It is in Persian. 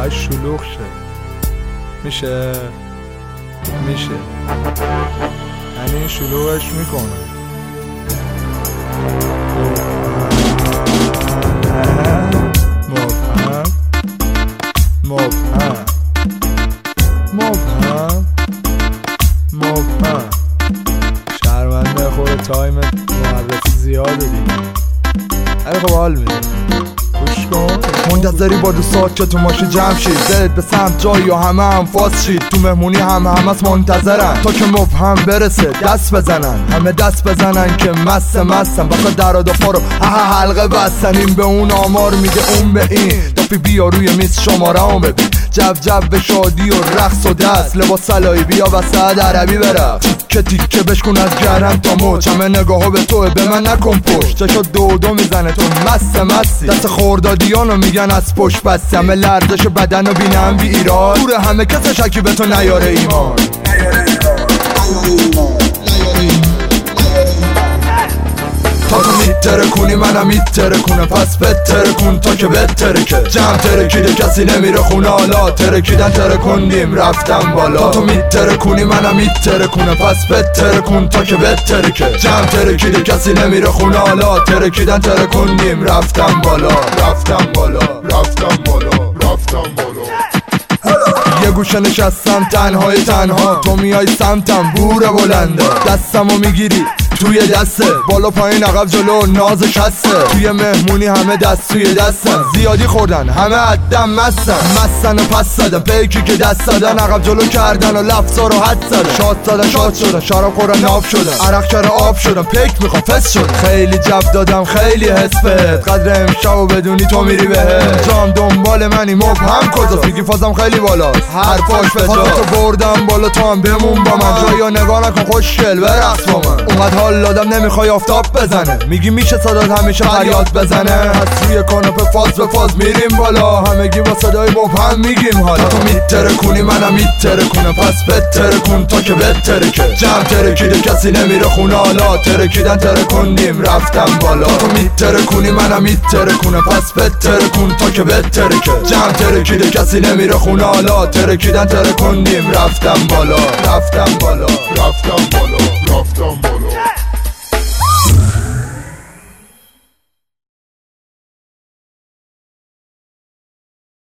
باید شلوغ شه. میشه یعنی شلوغش میکنه. مبهم شرمنده خود تایم معرفی زیاده دیگه. ولی خب حال میده. گوش کن. منتظری با دوستات که تو ماشی جمع شید، دلت به سمت جایی یا همه هم فاس شید. تو مهمونی همه از منتظرن تا که مبهم برسه دست بزنن. همه دست بزنن که مستن واسه در و دفا رو حلقه بستن. این به اون آمار میده اون به این. دافی بیا روی میز شماره هم ببین. جو به شادی و رقص و دست. لباس سلایی بیا وسط عربی برقص. تیکه بشکن از گرم تا موج. همه نگاهو به توه به من نکن پشت. چشا دو میزنه تو مستی. دست خوردادیانو میگن از پشت بستی. همه لرزش بدن و بینم بی ایراد. دور همه کس شکی به تو نیاره ایمان. تا تو میتره کنی منم میتره کنه. پس بتره کن تا که بتره که جمع ترکیده کسی نمیره خونه. حالا ترکیدن تره کندیم رفتم بالا. تا تو میتره کنی منم میتره کنه. پس بتره کن تا که بتره که جمع ترکیده کسی نمیره خونه. حالا ترکیدن تره کندیم رفتم بالا. یه گوشه نشستم تنها تو میای سمتم بوره بلنده. دستمو میگیری توی دسته بالا پایین عقب جلو نازش هسته. توی مهمونی همه دست توی دستن. زیادی خوردن همه عدم مستن و پس زدن. پیکی که دست زدن عقب جلو کردن و لفظا رو حد زدن. شاد شدن شراب خورن ناب شدن. عرق چرا آب شدن. پیک میخوام فس شد. خیلی جب دادم خیلی حس بهت. قدر امشب و بدونی تو میری بهت. جام دنبال منی مبهم کجاست. میگی فازم خیلی بالاست حرفاش به جا. تو بردم بالا تو هم بمون با من. جایا نگاه نکن خوشگل برقص با من. اونقدر حال دادم نمیخوای آفتاب بزنه. میگی میشه صدات همیشه فریاد بزنه. از روی کاناپه فاز به فاز میریم بالا. همگی با صدای مبهم میگیم حالا. تو میتره کنی منم میتره کنه. پس بتره کن تا که بتره که جمع ترکیده کسی نمیره خونه. حالا ترکیدن تره کندیم رفتم بالا. تو میتره کنی منم میتره کنه. پس بتره کن تا که بتره که جمع ترکیده کسی نمیره خونه. حالا ترکیدن تره کندیم رفتم بالا.